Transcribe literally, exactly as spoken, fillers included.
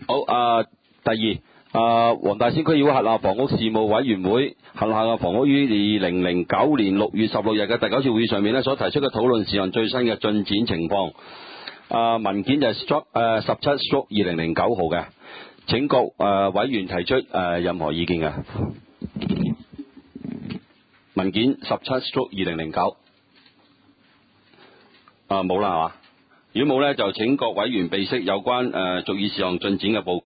好啊、呃，第二啊，黃、呃、大仙區議會轄下房屋事務委員會轄下嘅房屋於二零零九年六月十六日嘅第九次會議上面咧，所提出嘅討論事項最新嘅進展情況。啊、呃，文件就係 stroke 誒十七 stroke 二零零九號嘅，請各誒、呃、委員提出誒、呃、任何意見嘅。文件十七 stroke 二零零九。啊，冇啦係嘛？如果冇咧，就請各委員備悉有關誒、呃、逐議事項進展嘅報告。